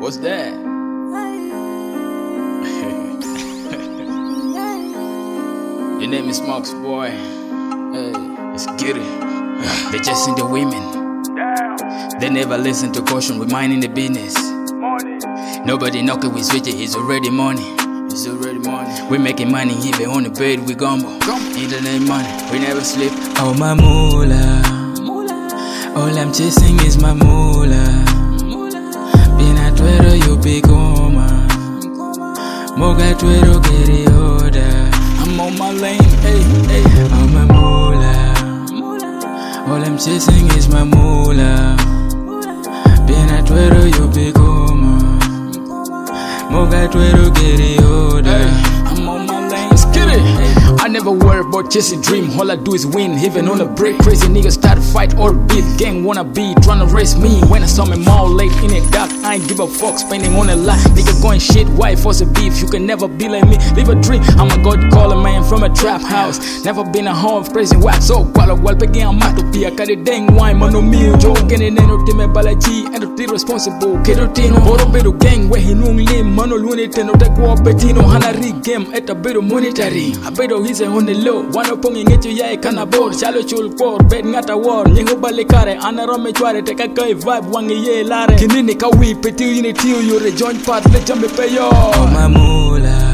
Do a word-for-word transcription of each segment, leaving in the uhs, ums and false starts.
What's that? Your name is Marks, boy. Hey, let's get it. They're just in the women. They never listen to caution. We minding the business. Nobody knocking, we switch it. It's already money. It's already money. We making money even on the bed. We gumbo. Internet money. We never sleep. Oh my moolah. All I'm chasing is my moolah. Bina twero you big woman. Moga twero get it order. I'm on my lane, hey, hey. Oh my moolah. All I'm chasing is my moolah. Bina twero you big woman. Moga twero get it order. Hey, I'm on my lane, let's get it. I never worry about chasing dream, all I do is win. Even on a break, crazy niggas start to fight or beat. Gang wanna be tryna race me. When I saw me mall late in the dark, I ain't give a fuck, spending on a lot. Nigga going shit, why force a beef? You can never be like me, live a dream. I'm a god caller man from a trap house. Never been a home of praising wax. So qualo wal pegin a matopia, kade deng wine mano mio. Joe kene neno time balaji, and the responsible. Kedotino, boro bedo gang where he nung lim. Mano luneteno, take war betino, hana rig game, et a bedo monetary. A bedo he's on the low. One upon get you ya kana board, shallow chul core, bed ngata war, nyingo balikare, anarome chware, take a kai vibe, wangi ye lare. Kinini ka we peti unity, you rejoin part, let me pay yo. Oh my moolah.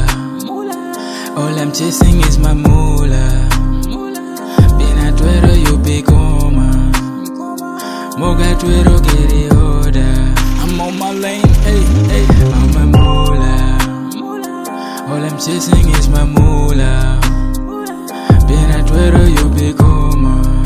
All I'm chasing is my moolah. Bina twero you big woman. Moga twero get it order. I'm on my lane, hey, hey. Oh my moolah. All I'm chasing is my moolah. Bina twero you big woman.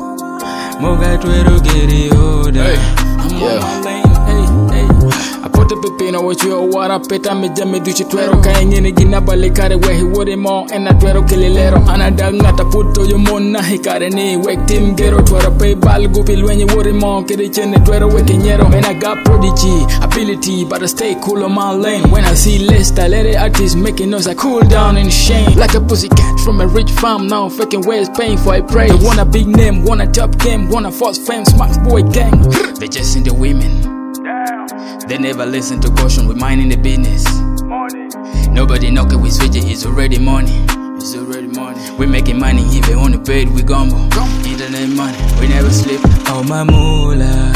Moga twero get it order. Hey, I'm yeah. on my lane, hey, hey. I put the pepino with you, what I pet, I'm a jammy duchi twero. Kain in a gina balikare where he would him more, and a twero kililero. And a dang not a put to your mona, he carene, wake Tim Gero, twero pay bal gupil when you worry more, kitchen, the twero waking yero. And I got prodigy, ability, but I stay cool on my lane. When I see less talented artists making noise, I cool down in shame. Like a pussycat from a rich farm, now faking ways paying for a praise. They want a big name, want a top game, want a false fame, smart boy gang. They just in the women. They never listen to caution, we minding the business. Money. Nobody knocking, we switch it, it's already money. It's already money. We making money, even on the bed, we gumbo. Internet money, we never sleep. Oh my moolah.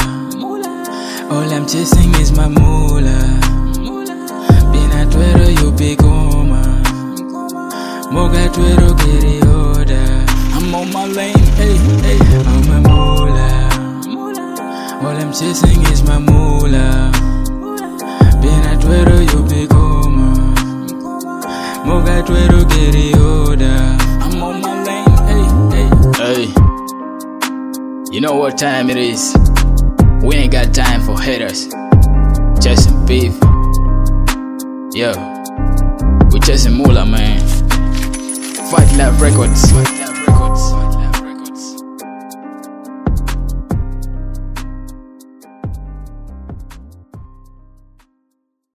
All I'm chasing is my moolah. Bina twero you big woman. Moga twero get it order. I'm on my lane, hey, hey. Oh my moolah. All I'm chasing is my moolah. Bina twero you big woman. Moga twero get it order. I'm on my lane, hey, hey. Hey, you know what time it is? We ain't got time for haters. Chasing beef. Yo, we chasing moolah, man. Fight Life Records.